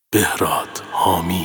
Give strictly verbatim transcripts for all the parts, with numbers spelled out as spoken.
بهراد حامی.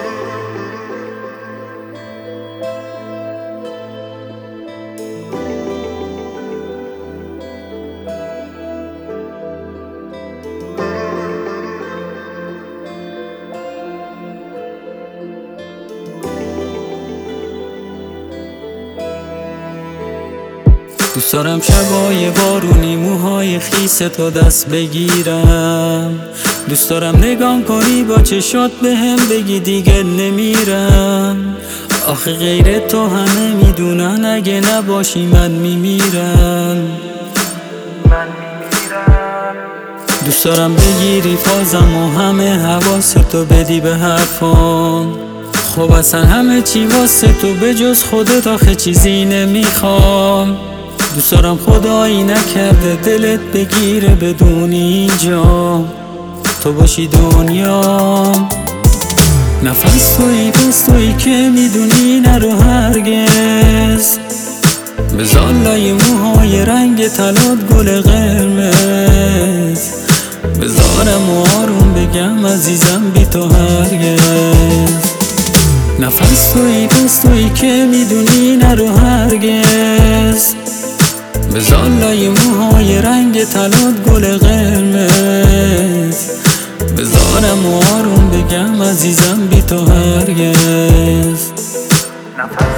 دوست دارم شبای بارونی موهای خیس تو دست بگیرم، دوست دارم نگام کنی با چشات به هم بگی دیگه نمیرم. آخه غیر تو همه میدونن اگه نباشی من میمیرم. من میمیرم. دوست دارم بگیری فازم و همه حواستو بدی به حرفام. خب اصلا همه چی واسه تو به جز خودت آخه چیزی نمیخوام. دوست دارم خدایی نکرده دلت بگیره بدونی اینجا تو باشی دنیا. نفس تویی پس تویی که میدونی نرو هرگز. بذار لای موهای رنگ طلات گل قرمز. بذارم و آروم بگم عزیزم بی تو هرگز. نفس تویی پس تویی که میدونی نرو هرگز. بذار لای موهای رنگ طلات گل قرمز. بذارم و آروم بگم عزیزم بی تو هرگز. نفس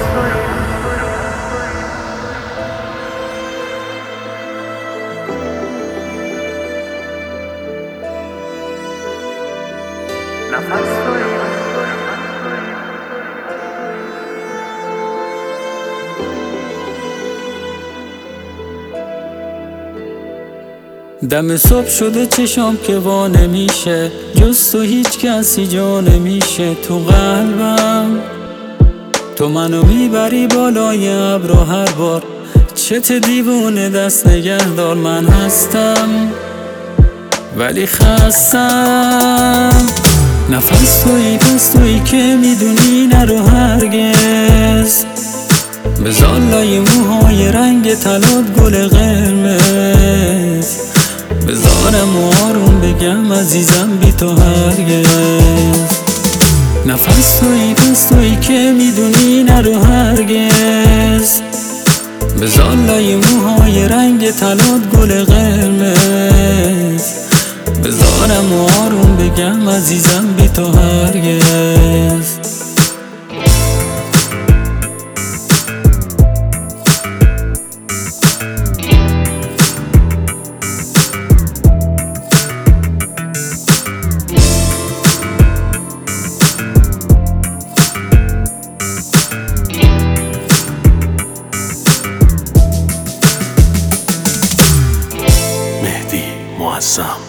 دم صبح شده چشام که وا نمیشه، جز تو هیچ کسی جا نمیشه تو قلبم. تو منو میبری بالای ابر هر بار چت دیوونه دست نگهدار. من هستم ولی خستم. نفس تویی پس تویی که میدونی نرو هرگز. بذار لای موهای رنگ طلات گل قرمز. بذارم و آروم بگم عزیزم بی تو هرگز. نفس تویی پس تویی که میدونی نرو هرگز. بذار لای موهای رنگ طلات گل قرمز. بذارم و آروم بگم عزیزم بی تو هرگز. مهدی معظم.